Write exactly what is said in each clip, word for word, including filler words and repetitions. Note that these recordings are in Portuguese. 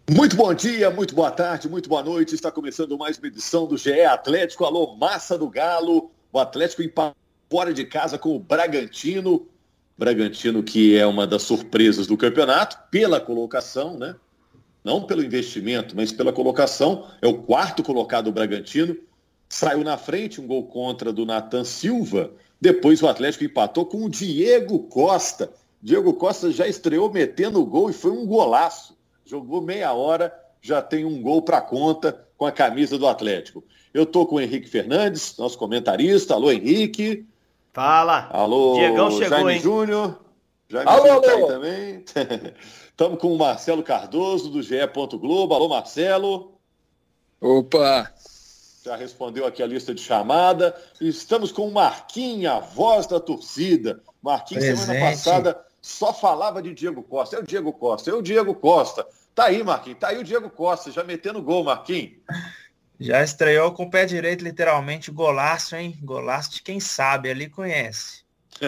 Muito bom dia, muito boa tarde, muito boa noite. Está começando mais uma edição do G E Atlético. Alô, massa do Galo. O Atlético empatou fora de casa com o Bragantino. Bragantino que é uma das surpresas do campeonato, pela colocação, né? Não pelo investimento, mas pela colocação. É o quarto colocado do Bragantino. Saiu na frente, um gol contra do Nathan Silva. Depois o Atlético empatou com o Diego Costa. Diego Costa já estreou metendo o gol e foi um golaço. Jogou meia hora, já tem um gol para conta com a camisa do Atlético. Eu estou com o Henrique Fernandes, nosso comentarista. Alô, Henrique. Fala. Alô, Diegão chegou, Jaime hein? Júnior. Jaime alô, Júnior tá alô. aí também. Estamos com o Marcelo Cardoso, do G E. Globo. Alô, Marcelo. Opa. Já respondeu aqui a lista de chamada. Estamos com o Marquinhos, a voz da torcida. Marquinhos, Presente. Semana passada, só falava de Diego Costa. É o Diego Costa, é o Diego Costa. Tá aí, Marquinhos, tá aí o Diego Costa, já metendo gol, Marquinhos. Já estreou com o pé direito, literalmente, golaço, hein? Golaço de quem sabe, ali conhece.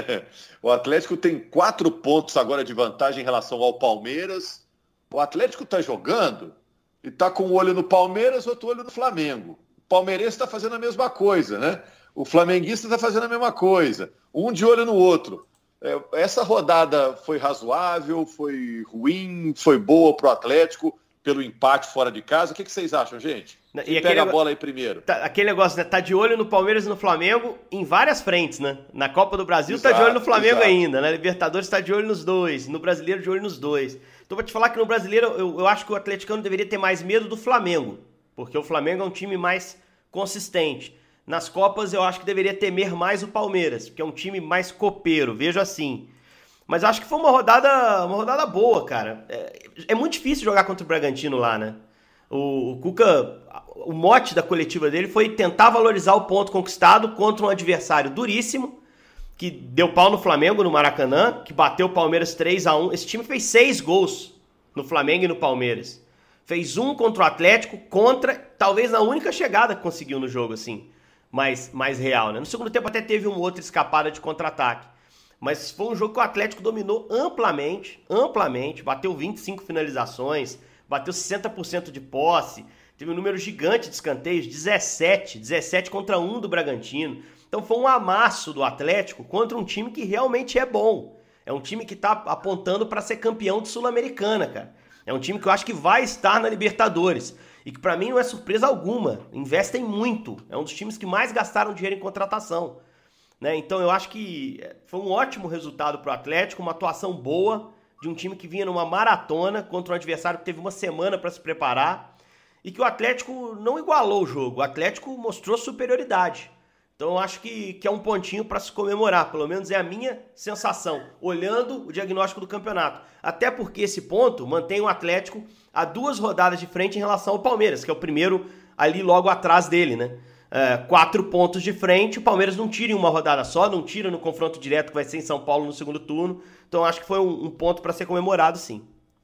O Atlético tem quatro pontos agora de vantagem em relação ao Palmeiras. O Atlético tá jogando e tá com um olho no Palmeiras, outro olho no Flamengo. O palmeirense está fazendo a mesma coisa, né? O flamenguista está fazendo a mesma coisa. Um de olho no outro. É, essa rodada foi razoável, foi ruim, foi boa para o Atlético pelo empate fora de casa. O que, que vocês acham, gente? Quem E pega aquele, a bola aí primeiro? Tá, aquele negócio, né? Tá de olho no Palmeiras e no Flamengo em várias frentes, né? Na Copa do Brasil Exato, tá de olho no Flamengo exato. ainda, né? Libertadores tá de olho nos dois, no Brasileiro de olho nos dois. Então vou te falar que no Brasileiro eu, eu acho que o atleticano deveria ter mais medo do Flamengo, porque o Flamengo é um time mais consistente. Nas Copas eu acho que deveria temer mais o Palmeiras, porque é um time mais copeiro, vejo assim. Mas eu acho que foi uma rodada, uma rodada boa, cara. É, é muito difícil jogar contra o Bragantino lá, né? O, o Cuca, o mote da coletiva dele foi tentar valorizar o ponto conquistado contra um adversário duríssimo, que deu pau no Flamengo, no Maracanã, que bateu o Palmeiras três a um. Esse time fez seis gols no Flamengo e no Palmeiras. Fez um contra o Atlético, contra, talvez a única chegada que conseguiu no jogo, assim, mais, mais real, né? No segundo tempo até teve uma outra escapada de contra-ataque. Mas foi um jogo que o Atlético dominou amplamente, amplamente, bateu vinte e cinco finalizações, bateu sessenta por cento de posse, teve um número gigante de escanteios, dezessete, dezessete contra um do Bragantino. Então foi um amasso do Atlético contra um time que realmente é bom. É um time que está apontando para ser campeão de Sul-Americana, cara. É um time que eu acho que vai estar na Libertadores. E que para mim não é surpresa alguma. Investem muito. É um dos times que mais gastaram dinheiro em contratação. Né? Então eu acho que foi um ótimo resultado para o Atlético, uma atuação boa de um time que vinha numa maratona contra um adversário que teve uma semana para se preparar e que o Atlético não igualou o jogo, o Atlético mostrou superioridade. Então eu acho que, que é um pontinho para se comemorar, pelo menos é a minha sensação, olhando o diagnóstico do campeonato. Até porque esse ponto mantém o Atlético a duas rodadas de frente em relação ao Palmeiras, que é o primeiro ali logo atrás dele, né? É, quatro pontos de frente, o Palmeiras não tira em uma rodada só, não tira no confronto direto que vai ser em São Paulo no segundo turno. Então acho que foi um, um ponto para ser comemorado, sim.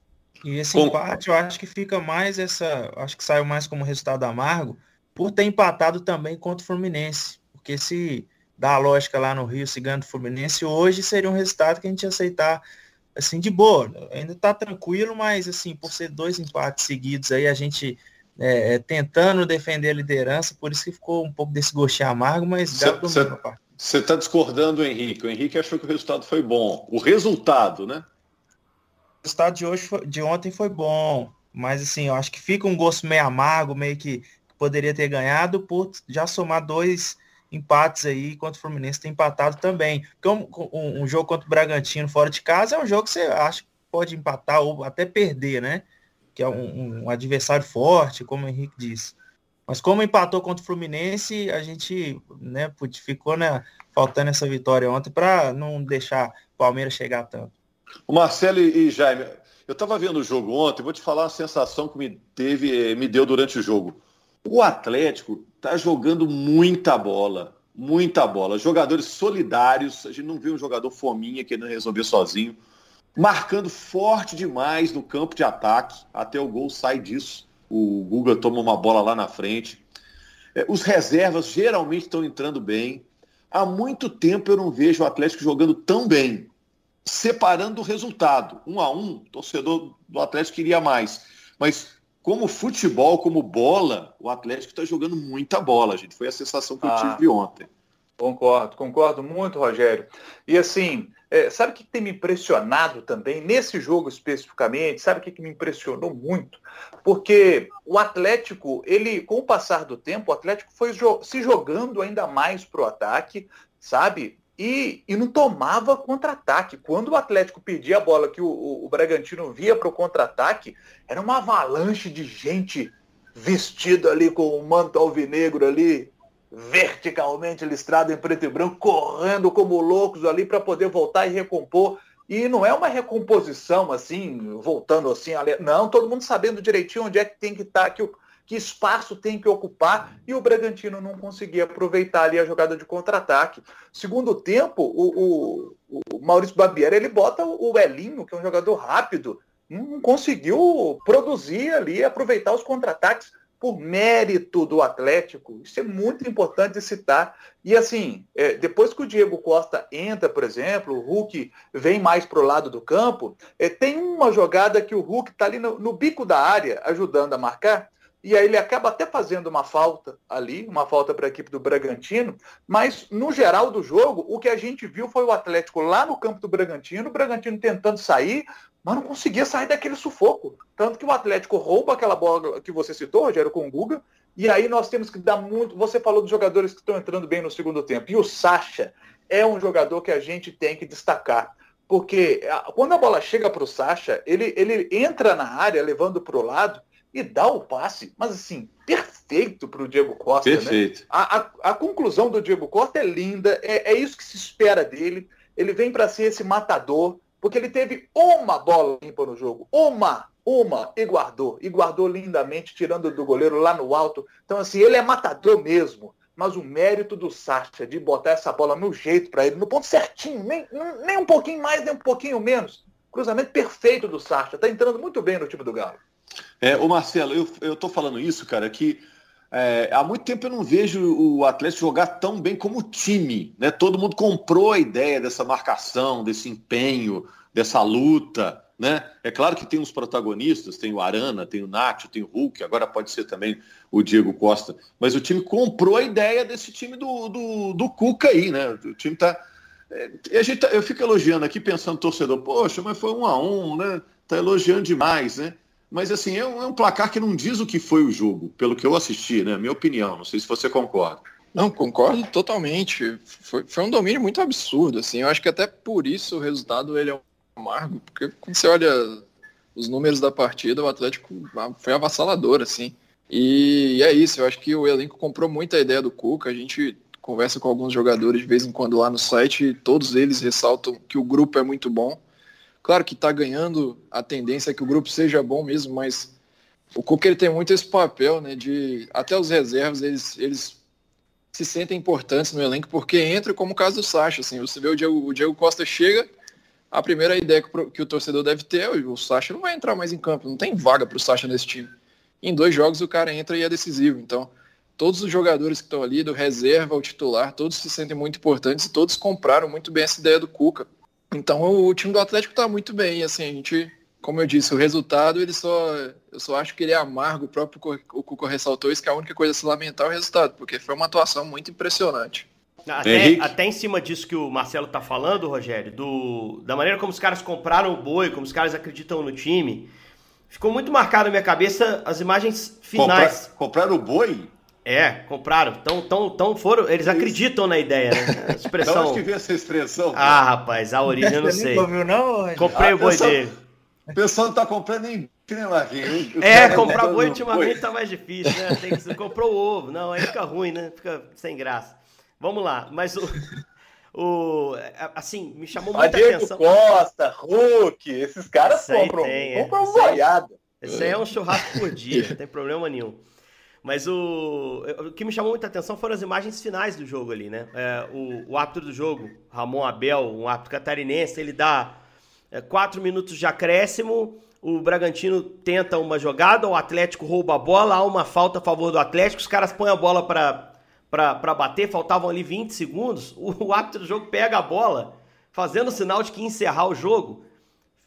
E esse empate eu acho que fica mais essa, acho que saiu mais como resultado amargo por ter empatado também contra o Fluminense, porque se dá a lógica lá no Rio, se ganha do Fluminense, hoje seria um resultado que a gente ia aceitar assim de boa, ainda tá tranquilo, mas assim, por ser dois empates seguidos aí, a gente É, é, tentando defender a liderança, por isso que ficou um pouco desse gostinho amargo, mas você está discordando do Henrique. O Henrique achou que o resultado foi bom. O resultado, né? O resultado de hoje foi, de ontem foi bom, mas assim, eu acho que fica um gosto meio amargo, meio que, que poderia ter ganhado por já somar dois empates aí contra o Fluminense, ter empatado também. Porque um, um, um jogo contra o Bragantino fora de casa é um jogo que você acha que pode empatar ou até perder, né? Que é um, um adversário forte, como o Henrique disse. Mas como empatou contra o Fluminense, a gente, né, ficou, né, faltando essa vitória ontem para não deixar o Palmeiras chegar tanto. O Marcelo e Jaime, eu estava vendo o jogo ontem, vou te falar a sensação que me, teve, me deu durante o jogo. O Atlético está jogando muita bola, muita bola. Jogadores solidários, a gente não viu um jogador fominha querendo resolver sozinho. Marcando forte demais no campo de ataque, até o gol sai disso. O Guga toma uma bola lá na frente. É, os reservas geralmente estão entrando bem. Há muito tempo eu não vejo o Atlético jogando tão bem, separando o resultado. Um a um, o torcedor do Atlético queria mais. Mas como futebol, como bola, o Atlético está jogando muita bola, gente. Foi a sensação que eu Ah. tive ontem. Concordo, concordo muito, Rogério. E assim, é, sabe o que tem me impressionado também, nesse jogo especificamente, sabe o que, que me impressionou muito? Porque o Atlético, ele, com o passar do tempo, o Atlético foi jo- se jogando ainda mais pro ataque, sabe? E, e não tomava contra-ataque. Quando o Atlético pedia a bola, que o, o, o Bragantino via pro contra-ataque, era uma avalanche de gente vestida ali com o manto alvinegro ali, verticalmente listrado em preto e branco, correndo como loucos ali para poder voltar e recompor. E não é uma recomposição assim, voltando assim, ali. Não, todo mundo sabendo direitinho onde é que tem que estar, que, que espaço tem que ocupar, e o Bragantino não conseguia aproveitar ali a jogada de contra-ataque. Segundo tempo, o, o, o Maurício Barbieri, ele bota o Elinho, que é um jogador rápido, não conseguiu produzir ali, aproveitar os contra-ataques por mérito do Atlético. Isso é muito importante de citar. E assim, é, depois que o Diego Costa entra, por exemplo, o Hulk vem mais para o lado do campo, é, tem uma jogada que o Hulk está ali no, no bico da área, ajudando a marcar, e aí ele acaba até fazendo uma falta ali, uma falta para a equipe do Bragantino, mas no geral do jogo, o que a gente viu foi o Atlético lá no campo do Bragantino, o Bragantino tentando sair, mas não conseguia sair daquele sufoco. Tanto que o Atlético rouba aquela bola que você citou, Rogério, com o Guga, e aí nós temos que dar muito... Você falou dos jogadores que estão entrando bem no segundo tempo, e o Sacha é um jogador que a gente tem que destacar, porque quando a bola chega para o Sacha, ele, ele entra na área, levando para o lado, e dá o passe, mas assim, perfeito para o Diego Costa. Perfeito. Né? A, a, a conclusão do Diego Costa é linda, é, é isso que se espera dele, ele vem para ser esse matador, porque ele teve uma bola limpa no jogo, uma, uma, e guardou, e guardou lindamente, tirando do goleiro lá no alto. Então assim, ele é matador mesmo, mas o mérito do Sacha de botar essa bola no jeito para ele, no ponto certinho, nem, nem um pouquinho mais, nem um pouquinho menos, cruzamento perfeito do Sacha, tá entrando muito bem no time do Galo. É, ô Marcelo, eu, eu tô falando isso, cara, que é, há muito tempo eu não vejo o Atlético jogar tão bem como time, né? Todo mundo comprou a ideia dessa marcação, desse empenho, dessa luta, né? É claro que tem uns protagonistas, tem o Arana, tem o Nacho, tem o Hulk, agora pode ser também o Diego Costa, mas o time comprou a ideia desse time do, do, do Cuca aí, né? O time tá... É, a gente tá eu fico elogiando aqui, pensando torcedor, poxa, mas foi um a um, né? Tá elogiando demais, né? Mas assim, é um, é um placar que não diz o que foi o jogo, pelo que eu assisti, né? Minha opinião, não sei se você concorda. Não, concordo totalmente. Foi, foi um domínio muito absurdo, assim. Eu acho que até por isso o resultado ele é amargo, porque quando você olha os números da partida, o Atlético foi avassalador, assim. E é isso, eu acho que o elenco comprou muito a ideia do Cuca. A gente conversa com alguns jogadores de vez em quando lá no site e todos eles ressaltam que o grupo é muito bom. Claro que está ganhando, a tendência é que o grupo seja bom mesmo, mas o Cuca ele tem muito esse papel, né, de até os reservas, eles, eles se sentem importantes no elenco, porque entra como o caso do Sacha, assim, você vê o Diego, o Diego Costa chega, a primeira ideia que o, que o torcedor deve ter é o Sacha não vai entrar mais em campo, não tem vaga para o Sacha nesse time. Em dois jogos o cara entra e é decisivo, então todos os jogadores que estão ali, do reserva ao titular, todos se sentem muito importantes e todos compraram muito bem essa ideia do Cuca. Então o time do Atlético está muito bem, e assim, a gente, como eu disse, o resultado, ele só, eu só acho que ele é amargo, o próprio o Cuca ressaltou isso, que a única coisa a se lamentar é o resultado, porque foi uma atuação muito impressionante. Até, até em cima disso que o Marcelo tá falando, Rogério, do, da maneira como os caras compraram o Boi, como os caras acreditam no time, ficou muito marcado na minha cabeça as imagens finais. Comprar, compraram o Boi? É, compraram. Tão, tão, tão foram, eles acreditam na ideia, né? A expressão. Da onde que veio essa expressão? Ah, rapaz, a origem eu não sei. Não ouviu, não? Comprei Ah, o boi pessoal, dele. O pessoal não tá comprando nem nem Lavinho. É, comprar boi ultimamente tá mais difícil, né? Tem que, você comprou o ovo. Não, aí fica ruim, né? Fica sem graça. Vamos lá, mas o... o assim, me chamou muita Diego atenção. Costa, Hulk, esses caras Esse aí compram, tem, é. compram Esse aí- boiada. Esse aí é um churrasco por dia, não tem problema nenhum. Mas o, o que me chamou muita atenção foram as imagens finais do jogo ali, né? É, o, o árbitro do jogo, Ramon Abel, um árbitro catarinense, ele dá é, quatro minutos de acréscimo, o Bragantino tenta uma jogada, o Atlético rouba a bola, há uma falta a favor do Atlético, os caras põem a bola para para bater, faltavam ali vinte segundos, o, o árbitro do jogo pega a bola, fazendo o sinal de que ia encerrar o jogo,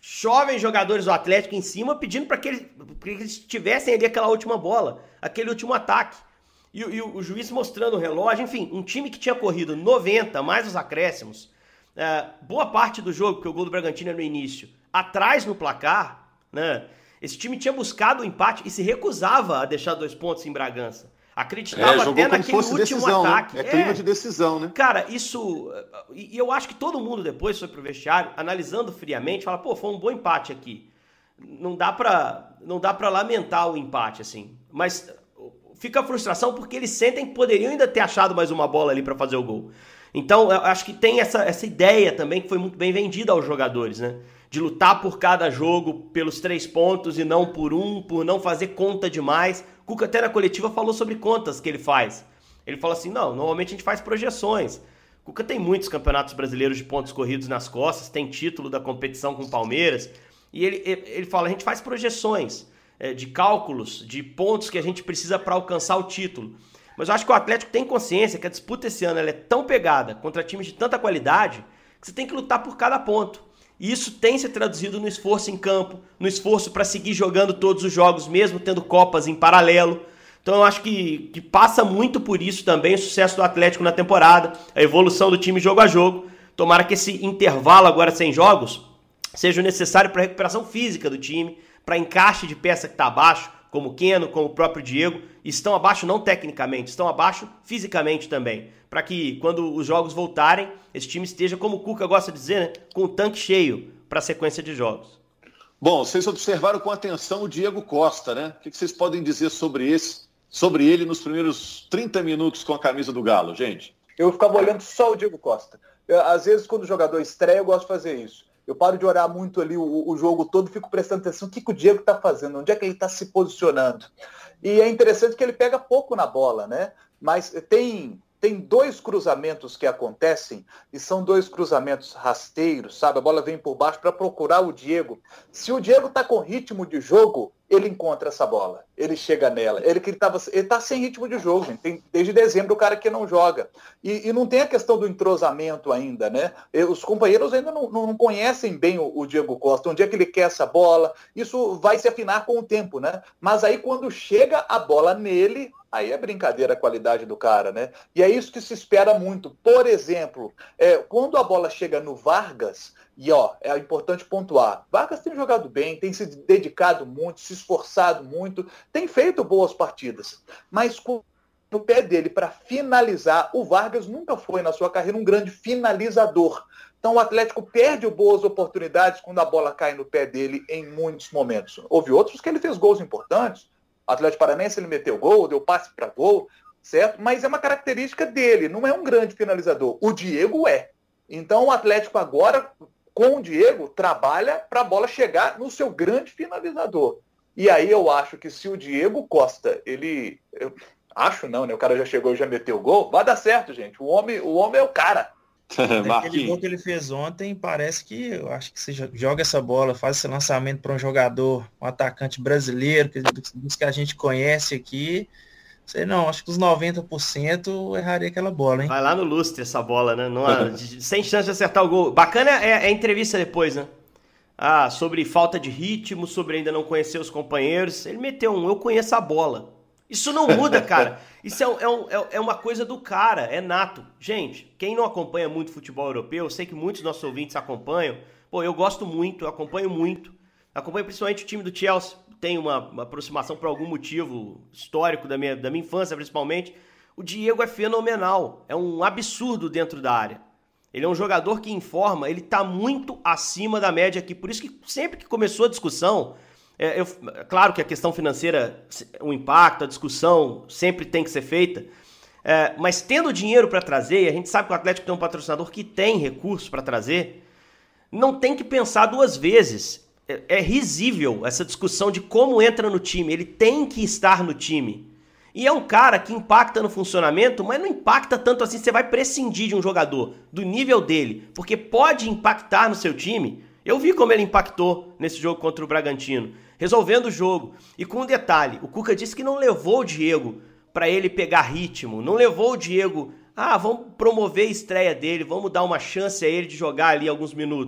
chovem jogadores do Atlético em cima pedindo para que, que eles tivessem ali aquela última bola, aquele último ataque. E, e o, o juiz mostrando o relógio, enfim, um time que tinha corrido noventa mais os acréscimos, é, boa parte do jogo, porque o gol do Bragantino é no início, atrás no placar, né? Esse time tinha buscado o empate e se recusava a deixar dois pontos em Bragança. Acreditava é, até naquele último decisão, ataque. Né? É clima é. de decisão, né? Cara, isso... E eu acho que todo mundo depois foi pro vestiário, analisando friamente, fala, pô, foi um bom empate aqui. Não dá pra, não dá pra lamentar o empate, assim. Mas fica a frustração porque eles sentem que poderiam ainda ter achado mais uma bola ali pra fazer o gol. Então, eu acho que tem essa, essa ideia também que foi muito bem vendida aos jogadores, né? De lutar por cada jogo, pelos três pontos e não por um, por não fazer conta demais. O Cuca até na coletiva falou sobre contas que ele faz. Ele fala assim, não, normalmente a gente faz projeções. O Cuca tem muitos campeonatos brasileiros de pontos corridos nas costas, tem título da competição com o Palmeiras. E ele, ele fala, a gente faz projeções é, de cálculos, de pontos que a gente precisa para alcançar o título. Mas eu acho que o Atlético tem consciência que a disputa esse ano ela é tão pegada contra times de tanta qualidade que você tem que lutar por cada ponto. E isso tem se traduzido no esforço em campo, no esforço para seguir jogando todos os jogos, mesmo tendo Copas em paralelo. Então eu acho que, que passa muito por isso também o sucesso do Atlético na temporada, a evolução do time jogo a jogo. Tomara que esse intervalo agora sem jogos seja necessário para a recuperação física do time, para encaixe de peça que está abaixo, como o Keno, como o próprio Diego. Estão abaixo não tecnicamente, estão abaixo fisicamente também. Para que quando os jogos voltarem, esse time esteja, como o Cuca gosta de dizer, né, com o tanque cheio para a sequência de jogos. Bom, vocês observaram com atenção o Diego Costa, né? O que vocês podem dizer sobre, esse, sobre ele nos primeiros trinta minutos com a camisa do Galo, gente? Eu ficava olhando só o Diego Costa. Eu, às vezes, quando o jogador estreia, eu gosto de fazer isso. Eu paro de olhar muito ali o, o jogo todo, fico prestando atenção no que, que o Diego está fazendo, onde é que ele está se posicionando. E é interessante que ele pega pouco na bola, né? Mas tem... Tem dois cruzamentos que acontecem e são dois cruzamentos rasteiros, sabe? A bola vem por baixo para procurar o Diego. Se o Diego tá com ritmo de jogo, ele encontra essa bola. Ele chega nela. Ele que ele tava, ele tá sem ritmo de jogo, gente. Tem, desde dezembro o cara que não joga. E, e não tem a questão do entrosamento ainda, né? Os companheiros ainda não, não conhecem bem o, o Diego Costa. Onde é que ele quer essa bola? Isso vai se afinar com o tempo, né? Mas aí quando chega a bola nele, aí é brincadeira a qualidade do cara, né? E é isso que se espera muito. Por exemplo, é, quando a bola chega no Vargas, e ó, é importante pontuar, Vargas tem jogado bem, tem se dedicado muito, se esforçado muito, tem feito boas partidas, mas com o pé dele para finalizar, o Vargas nunca foi na sua carreira um grande finalizador. Então o Atlético perde boas oportunidades quando a bola cai no pé dele em muitos momentos. Houve outros que ele fez gols importantes. O Atlético Paranaense ele meteu gol, deu passe para gol, certo? Mas é uma característica dele, não é um grande finalizador. O Diego é. Então o Atlético agora, com o Diego, trabalha para a bola chegar no seu grande finalizador. E aí eu acho que se o Diego Costa, ele... Eu acho não, né? O cara já chegou e já meteu gol, vai dar certo, gente. O homem, o homem é o cara. Aquele gol que ele fez ontem, parece que eu acho que você joga essa bola, faz esse lançamento para um jogador, um atacante brasileiro, que, dos que a gente conhece aqui, sei não, acho que os noventa por cento erraria aquela bola, hein? Vai lá no lustre essa bola, né? Não há, sem chance de acertar o gol. Bacana é, é a entrevista depois, né? Ah, sobre falta de ritmo, sobre ainda não conhecer os companheiros. Ele meteu um, eu conheço a bola. Isso não muda, cara. Isso é, é, um, é uma coisa do cara, é nato. Gente, quem não acompanha muito futebol europeu, eu sei que muitos dos nossos ouvintes acompanham. Pô, eu gosto muito, eu acompanho muito. Acompanho principalmente o time do Chelsea. Tenho uma, uma aproximação por algum motivo histórico da minha, da minha infância, principalmente. O Diego é fenomenal. É um absurdo dentro da área. Ele é um jogador que informa, ele tá muito acima da média aqui. Por isso que sempre que começou a discussão... É, eu, claro que a questão financeira, o impacto, a discussão sempre tem que ser feita, é, mas tendo dinheiro para trazer, e a gente sabe que o Atlético tem um patrocinador que tem recursos para trazer, não tem que pensar duas vezes. É, é risível essa discussão de como entra no time, ele tem que estar no time. E é um cara que impacta no funcionamento, mas não impacta tanto assim, você vai prescindir de um jogador do nível dele, porque pode impactar no seu time. Eu vi como ele impactou nesse jogo contra o Bragantino, resolvendo o jogo. E com um detalhe, o Cuca disse que não levou o Diego para ele pegar ritmo, não levou o Diego, ah, vamos promover a estreia dele, vamos dar uma chance a ele de jogar ali alguns minutos.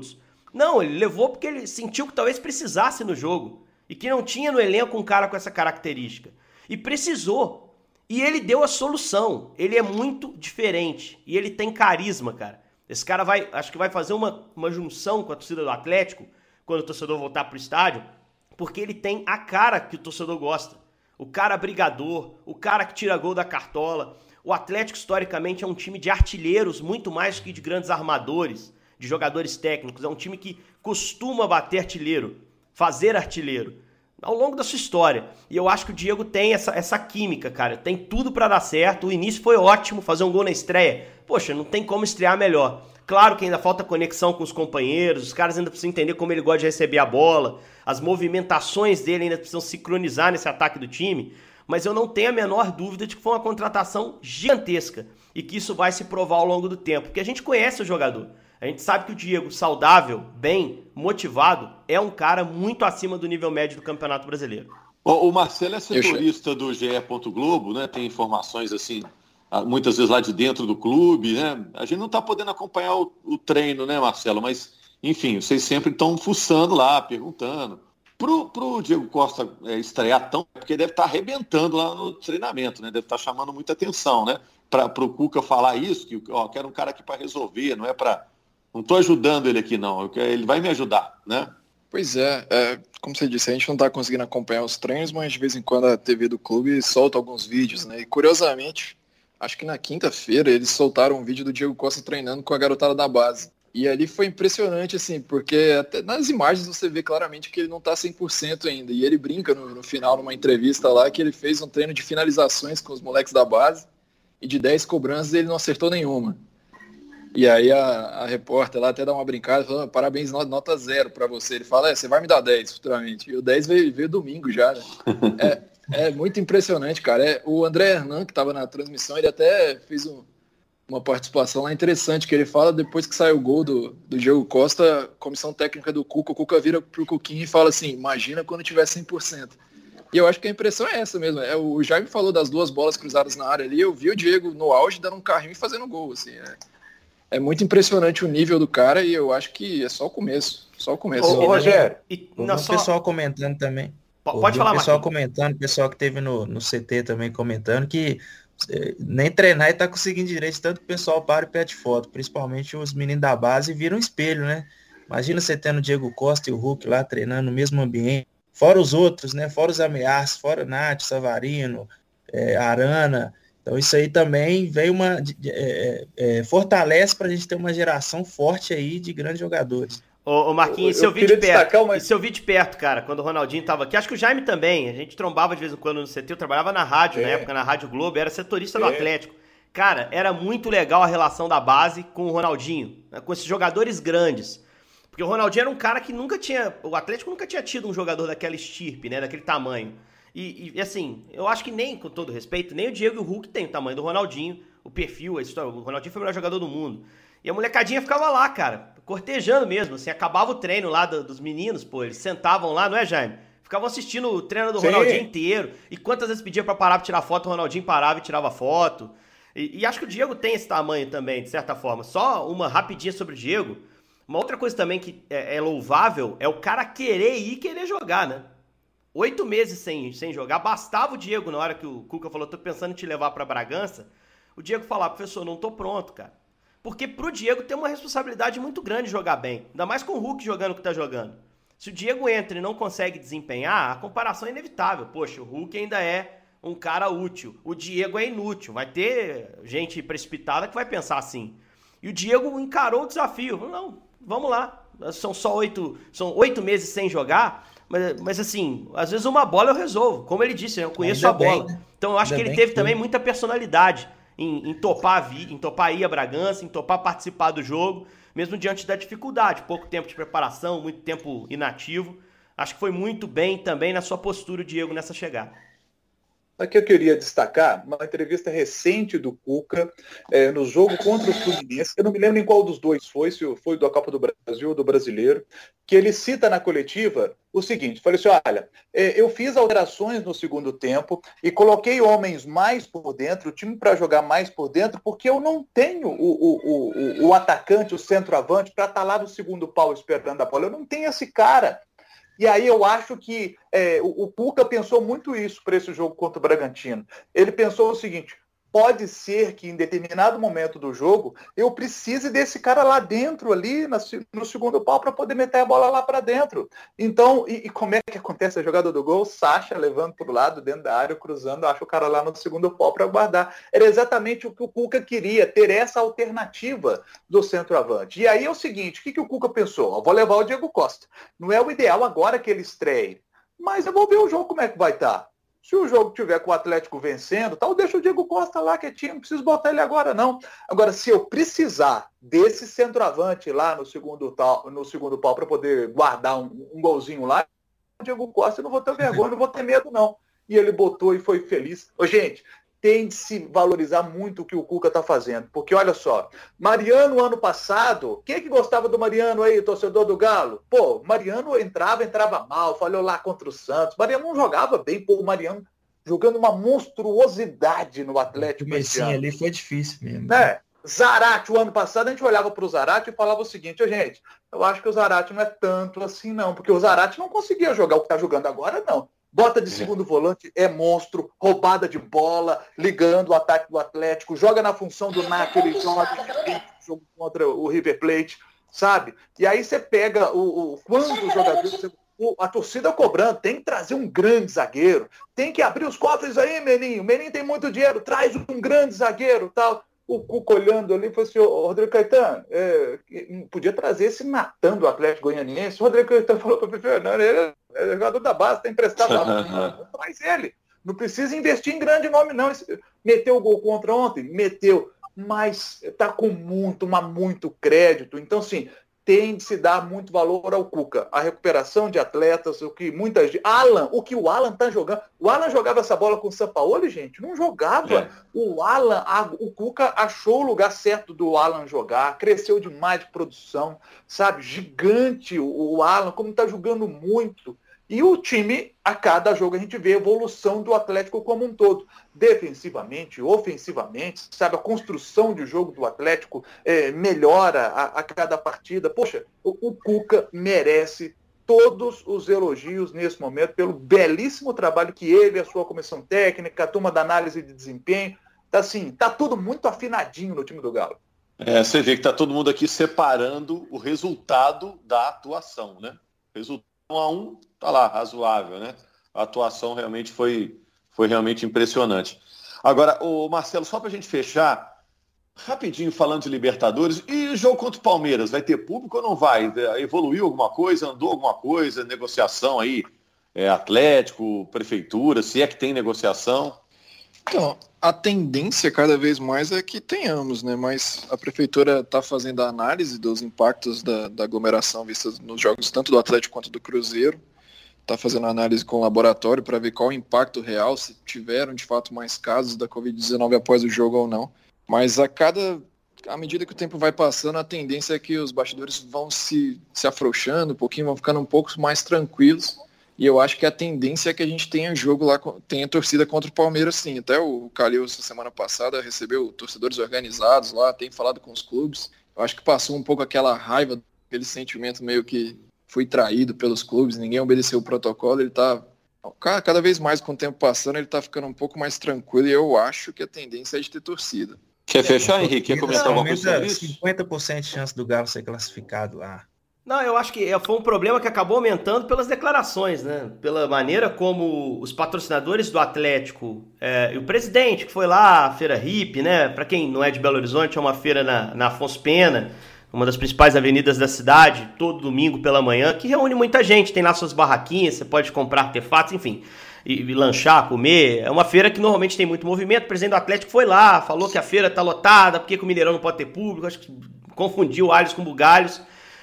Não, ele levou porque ele sentiu que talvez precisasse no jogo. E que não tinha no elenco um cara com essa característica. E precisou. E ele deu a solução. Ele é muito diferente. E ele tem carisma, cara. Esse cara vai, acho que vai fazer uma, uma junção com a torcida do Atlético, quando o torcedor voltar pro estádio, porque ele tem a cara que o torcedor gosta. O cara brigador, o cara que tira gol da cartola. O Atlético, historicamente, é um time de artilheiros, muito mais que de grandes armadores, de jogadores técnicos. É um time que costuma bater artilheiro, fazer artilheiro, ao longo da sua história. E eu acho que o Diego tem essa, essa química, cara. Tem tudo pra dar certo. O início foi ótimo, fazer um gol na estreia. Poxa, não tem como estrear melhor. Claro que ainda falta conexão com os companheiros, os caras ainda precisam entender como ele gosta de receber a bola, as movimentações dele ainda precisam sincronizar nesse ataque do time, mas eu não tenho a menor dúvida de que foi uma contratação gigantesca e que isso vai se provar ao longo do tempo, porque a gente conhece o jogador. A gente sabe que o Diego, saudável, bem, motivado, é um cara muito acima do nível médio do Campeonato Brasileiro. O Marcelo é setorista do G E. Globo, né? Tem informações assim, muitas vezes lá de dentro do clube, né? A gente não está podendo acompanhar o, o treino, né, Marcelo? Mas, enfim, vocês sempre estão fuçando lá, perguntando. Pro, pro Diego Costa é, estrear tão... Porque deve estar tá arrebentando lá no treinamento, né? Deve estar tá chamando muita atenção, né? Para o Cuca falar isso, que ó, quero um cara aqui para resolver, não é para... Não estou ajudando ele aqui, não. Eu quero... Ele vai me ajudar, né? Pois é, é, como você disse, a gente não está conseguindo acompanhar os treinos, mas de vez em quando a T V do clube solta alguns vídeos, né? E curiosamente, acho que na quinta-feira eles soltaram um vídeo do Diego Costa treinando com a garotada da base. E ali foi impressionante, assim, porque até nas imagens você vê claramente que ele não está cem por cento ainda. E ele brinca no, no final, numa entrevista lá, que ele fez um treino de finalizações com os moleques da base e de dez cobranças ele não acertou nenhuma. E aí a, a repórter lá até dá uma brincada, falando, parabéns, nota zero para você. Ele fala, é, você vai me dar dez futuramente. E o dez veio, veio domingo já, né? É, é muito impressionante, cara. É, o André Hernan, que estava na transmissão, ele até fez um, uma participação lá interessante, que ele fala, depois que sai o gol do, do Diego Costa, comissão técnica do Cuca, o Cuca vira pro Cuquinha e fala assim, imagina quando tiver cem por cento. E eu acho que a impressão é essa mesmo. É, o Jaime falou das duas bolas cruzadas na área ali, eu vi o Diego no auge dando um carrinho e fazendo gol, assim, é. É muito impressionante o nível do cara e eu acho que é só o começo. Só o começo. Ô, Rogério. E, não, o só... pessoal comentando também. P- pode falar, O pessoal Marquinhos. comentando, o pessoal que teve no, no C T também comentando que eh, nem treinar e tá conseguindo direito, tanto que o pessoal para e pede foto, principalmente os meninos da base viram um espelho, né? Imagina você tendo o Diego Costa e o Hulk lá treinando no mesmo ambiente, fora os outros, né? Fora os ameaças, fora Nath, Savarino, eh, Arana. Então isso aí também vem uma é, é, fortalece para a gente ter uma geração forte aí de grandes jogadores. Ô, ô Marquinhos, eu, eu isso eu vi de perto, uma... isso eu vi de perto, cara, quando o Ronaldinho tava aqui, acho que o Jaime também, a gente trombava de vez em quando no C T, eu trabalhava na rádio, é. na época, na Rádio Globo, era setorista é. do Atlético. Cara, era muito legal a relação da base com o Ronaldinho, né, com esses jogadores grandes. Porque o Ronaldinho era um cara que nunca tinha, o Atlético nunca tinha tido um jogador daquela estirpe, né, daquele tamanho. E, e, assim, eu acho que nem, com todo respeito, nem o Diego e o Hulk tem o tamanho do Ronaldinho, o perfil, a história. O Ronaldinho foi o melhor jogador do mundo. E a molecadinha ficava lá, cara, cortejando mesmo, assim, acabava o treino lá do, dos meninos, pô, eles sentavam lá, não é, Jaime? Ficavam assistindo o treino do Sim. Ronaldinho inteiro. E quantas vezes pedia pra parar pra tirar foto, o Ronaldinho parava e tirava foto. E, e acho que o Diego tem esse tamanho também, de certa forma. Só uma rapidinha sobre o Diego. Uma outra coisa também que é, é louvável é o cara querer ir e querer jogar, né? Oito meses sem, sem jogar, bastava o Diego, na hora que o Cuca falou, tô pensando em te levar pra Bragança, o Diego falar, professor, não tô pronto, cara. Porque pro Diego tem uma responsabilidade muito grande jogar bem, ainda mais com o Hulk jogando o que tá jogando. Se o Diego entra e não consegue desempenhar, a comparação é inevitável. Poxa, o Hulk ainda é um cara útil, o Diego é inútil, vai ter gente precipitada que vai pensar assim. E o Diego encarou o desafio, não, vamos lá, são só oito, são oito meses sem jogar. Mas, mas assim, às vezes uma bola eu resolvo. Como ele disse, eu conheço Ainda a bola. Bem, né? Então eu acho Ainda que ele teve que também tudo. muita personalidade em, em, topar, em topar ir a Bragança, em topar participar do jogo, mesmo diante da dificuldade. Pouco tempo de preparação, muito tempo inativo. Acho que foi muito bem também na sua postura o Diego nessa chegada. Aqui eu queria destacar uma entrevista recente do Cuca é, no jogo contra o Fluminense. Eu não me lembro em qual dos dois foi, se foi da Copa do Brasil ou do Brasileiro, que ele cita na coletiva o seguinte, falei assim, olha, é, eu fiz alterações no segundo tempo e coloquei homens mais por dentro, o time para jogar mais por dentro, porque eu não tenho o, o, o, o atacante, o centroavante, para estar lá no segundo pau esperando a bola. Eu não tenho esse cara. E aí eu acho que é, o, o Cuca pensou muito isso para esse jogo contra o Bragantino. Ele pensou o seguinte, pode ser que em determinado momento do jogo eu precise desse cara lá dentro, ali na, no segundo pau, para poder meter a bola lá para dentro. Então, e, e como é que acontece a jogada do gol? Sacha levando para o lado, dentro da área, cruzando, acha o cara lá no segundo pau para guardar. Era exatamente o que o Cuca queria, ter essa alternativa do centroavante. E aí é o seguinte, o que, que o Cuca pensou? Eu vou levar o Diego Costa. Não é o ideal agora que ele estreie, mas eu vou ver o jogo como é que vai estar. Se o jogo tiver com o Atlético vencendo, tal, deixa o Diego Costa lá quietinho, não preciso botar ele agora, não. Agora, se eu precisar desse centroavante lá no segundo, tal, no segundo pau para poder guardar um, um golzinho lá, o Diego Costa, eu não vou ter vergonha, não vou ter medo, não. E ele botou e foi feliz. Ô, gente, tem de se valorizar muito o que o Cuca está fazendo. Porque, olha só, Mariano, ano passado, quem é que gostava do Mariano aí, torcedor do Galo? Pô, Mariano entrava, entrava mal, falhou lá contra o Santos. Mariano não jogava bem, pô, o Mariano jogando uma monstruosidade no Atlético. O comecinho ali foi difícil mesmo. Né? Zarate, o ano passado, a gente olhava para o Zarate e falava o seguinte, gente, eu acho que o Zarate não é tanto assim, não, porque o Zarate não conseguia jogar o que está jogando agora, não. Bota de segundo volante, é monstro, roubada de bola, ligando o ataque do Atlético, joga na função do Nápoles, joga contra o River Plate, sabe? E aí você pega o, o quando os jogadores, a torcida cobrando, tem que trazer um grande zagueiro, tem que abrir os cofres aí, Meninho, o Meninho tem muito dinheiro, traz um grande zagueiro, tal. O Cuca olhando ali, falou assim, ô, Rodrigo Caetano, é, podia trazer esse Natan do Atlético Goianiense. O Rodrigo Caetano falou para o Fernando, ele é jogador da base, está emprestado lá. Traz ele. Não precisa investir em grande nome, não. Meteu o gol contra ontem? Meteu. Mas está com muito, mas muito crédito. Então, sim, tem de se dar muito valor ao Cuca. A recuperação de atletas, o que muitas... Alan, o que o Alan tá jogando... O Alan jogava essa bola com o Sampaoli, gente? Não jogava. É. O Alan, a, o Cuca achou o lugar certo do Alan jogar, cresceu demais de produção, sabe? Gigante o, o Alan, como tá jogando muito. E o time, a cada jogo, a gente vê a evolução do Atlético como um todo. Defensivamente, ofensivamente, sabe? A construção de jogo do Atlético é, melhora a, a cada partida. Poxa, o, o Cuca merece todos os elogios nesse momento pelo belíssimo trabalho que ele, a sua comissão técnica, a turma da análise de desempenho. Tá assim, tá tudo muito afinadinho no time do Galo. É, você vê que tá todo mundo aqui separando o resultado da atuação, né? Resultado um a um, tá lá, razoável, né? A atuação realmente foi, foi realmente impressionante. Agora, o Marcelo, só pra gente fechar, rapidinho falando de Libertadores, e o jogo contra o Palmeiras, vai ter público ou não vai? Evoluiu alguma coisa, andou alguma coisa, negociação aí, é, Atlético, Prefeitura, se é que tem negociação? Então, a tendência cada vez mais é que tenhamos, né? Mas a Prefeitura está fazendo a análise dos impactos da, da aglomeração vistas nos jogos tanto do Atlético quanto do Cruzeiro. Está fazendo a análise com o laboratório para ver qual o impacto real, se tiveram de fato mais casos da covid dezenove após o jogo ou não. Mas a cada, à medida que o tempo vai passando, a tendência é que os bastidores vão se, se afrouxando um pouquinho, vão ficando um pouco mais tranquilos. E eu acho que a tendência é que a gente tenha jogo lá, tenha torcida contra o Palmeiras, sim. Até o Calil, essa semana passada, recebeu torcedores organizados lá, tem falado com os clubes. Eu acho que passou um pouco aquela raiva, aquele sentimento meio que foi traído pelos clubes, ninguém obedeceu o protocolo. Ele tá, cada vez mais com o tempo passando, ele tá ficando um pouco mais tranquilo e eu acho que a tendência é de ter torcida. Quer fechar, Henrique? Quer comentar alguma coisa sobre isso? cinquenta por cento de chance do Galo ser classificado lá. Não, eu acho que foi um problema que acabou aumentando pelas declarações, né? Pela maneira como os patrocinadores do Atlético é, e o presidente que foi lá, a Feira Hippie, né? Para quem não é de Belo Horizonte, é uma feira na, na Afonso Pena, uma das principais avenidas da cidade, todo domingo pela manhã, que reúne muita gente, tem lá suas barraquinhas, você pode comprar artefatos, enfim, e, e lanchar, comer. É uma feira que normalmente tem muito movimento. O presidente do Atlético foi lá, falou que a feira tá lotada, por que o Mineirão não pode ter público, acho que confundiu alhos com bugalhos.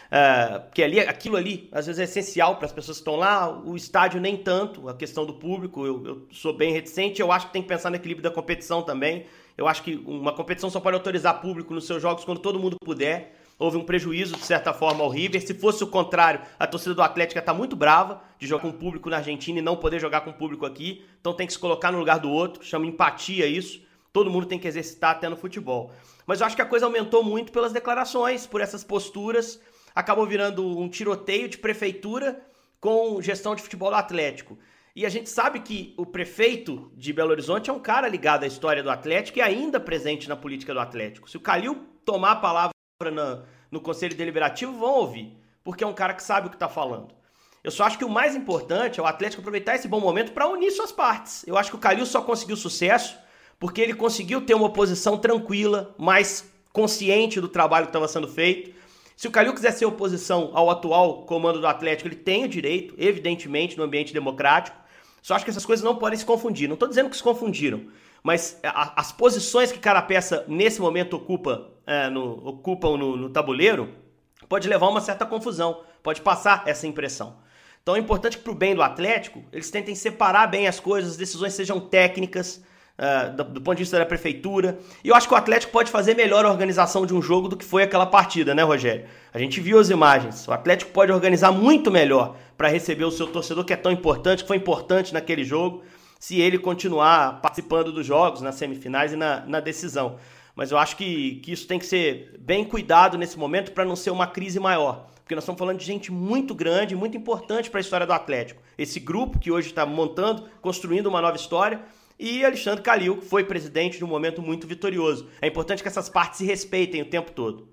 Uh, porque ali, aquilo ali, às vezes, é essencial para as pessoas que estão lá. O estádio nem tanto, a questão do público, eu, eu sou bem reticente. Eu acho que tem que pensar no equilíbrio da competição também. Eu acho que uma competição só pode autorizar público nos seus jogos quando todo mundo puder. Houve um prejuízo, de certa forma, ao River. Se fosse o contrário, a torcida do Atlético está muito brava de jogar com público na Argentina e não poder jogar com público aqui. Então tem que se colocar no lugar do outro, chama empatia isso. Todo mundo tem que exercitar até no futebol. Mas eu acho que a coisa aumentou muito pelas declarações, por essas posturas. Acabou virando um tiroteio de prefeitura com gestão de futebol do Atlético. E a gente sabe que o prefeito de Belo Horizonte é um cara ligado à história do Atlético e ainda presente na política do Atlético. Se o Calil tomar a palavra na, no Conselho Deliberativo, vão ouvir, porque é um cara que sabe o que está falando. Eu só acho que o mais importante é o Atlético aproveitar esse bom momento para unir suas partes. Eu acho que o Calil só conseguiu sucesso porque ele conseguiu ter uma oposição tranquila, mais consciente do trabalho que estava sendo feito. Se o Calil quiser ser oposição ao atual comando do Atlético, ele tem o direito, evidentemente, no ambiente democrático. Só acho que essas coisas não podem se confundir. Não estou dizendo que se confundiram, mas a, as posições que Carapeça, nesse momento, ocupa, é, no, ocupam no, no tabuleiro, pode levar a uma certa confusão, pode passar essa impressão. Então é importante que, para o bem do Atlético, eles tentem separar bem as coisas, as decisões sejam técnicas, Uh, do, do ponto de vista da prefeitura. E eu acho que o Atlético pode fazer melhor a organização de um jogo do que foi aquela partida, né, Rogério? A gente viu as imagens. O Atlético pode organizar muito melhor para receber o seu torcedor, que é tão importante, que foi importante naquele jogo, se ele continuar participando dos jogos, nas semifinais e na, na decisão. Mas eu acho que, que isso tem que ser bem cuidado nesse momento para não ser uma crise maior. Porque nós estamos falando de gente muito grande, muito importante para a história do Atlético. Esse grupo que hoje está montando, construindo uma nova história, e Alexandre Calil, que foi presidente de um momento muito vitorioso. É importante que essas partes se respeitem o tempo todo.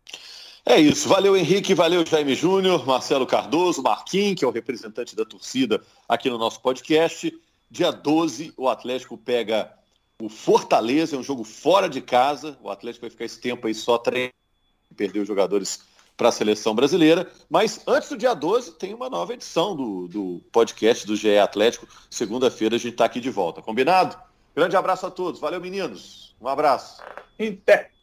É isso. Valeu, Henrique. Valeu, Jaime Júnior, Marcelo Cardoso, Marquinhos, que é o representante da torcida aqui no nosso podcast. Dia doze, o Atlético pega o Fortaleza, é um jogo fora de casa. O Atlético vai ficar esse tempo aí só treinando, perdeu os jogadores para a seleção brasileira, mas antes do dia doze tem uma nova edição do, do podcast do G E Atlético. Segunda-feira a gente está aqui de volta, combinado? Grande abraço a todos, valeu meninos, um abraço. Em pé.